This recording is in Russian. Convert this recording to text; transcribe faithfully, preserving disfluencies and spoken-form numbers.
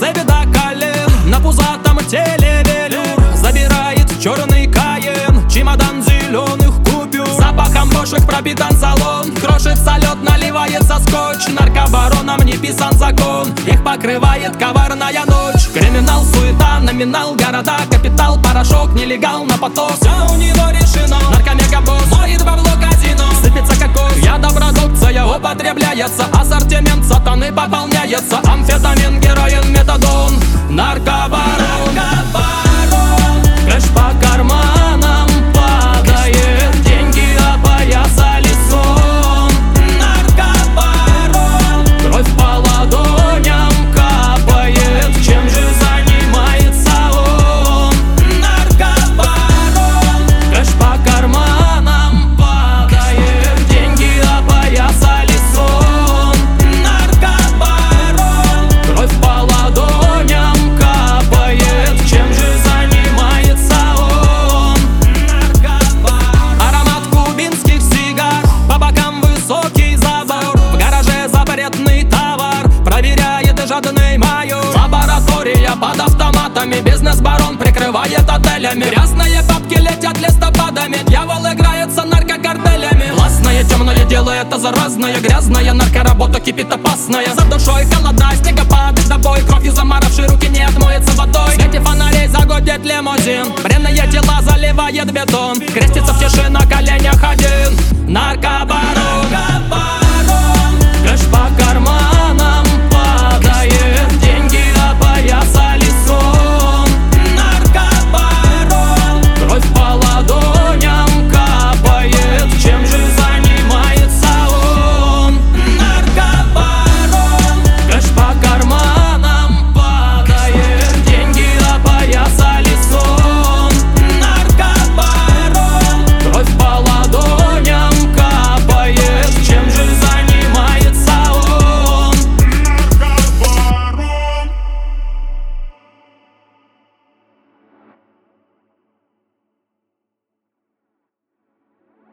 Калин, на пузатом теле велюр, забирает черный Каен, чемодан зеленых купюр. Запахом бошек пропитан салон, крошится лед, наливается скотч. Наркобаронам не писан закон, их покрывает коварная ночь. Криминал, суета, номинал, города, капитал, порошок, нелегал на поток. Все у него решено, наркомегабосс моет бабло казино. Сыпется кокос, ядопродукция употребляется, ассортимент сатаны пополняется. Амфетамин, героин, метадон, наркобарон, наркобарон. Кэш по карманам падает, деньги опоясали сон. Наркобарон, кровь по ладоням капает, чем же занимается он? Наркобарон, кэш по карманам падает, деньги опоясали сон. Наркобарон, кровь по ладоням капает, чем же занимается он? Наркобарон. Аромат кубинских сигар, по бокам высокий забор, в гараже запретный товар проверяет жадный майор. Лаборатория под автоматами, бизнес-барон прикрывает отелями. Грязные бабки летят листопадами, дьявол играется наркокартелями. Властное темное дело, это заразное, грязная наркоработа кипит опасная. За душой холода, снегопады, добой, кровью замаравший руки не отмоется водой. В свете фонарей загудит лимузин, бренные тела заливает бетон, крестится в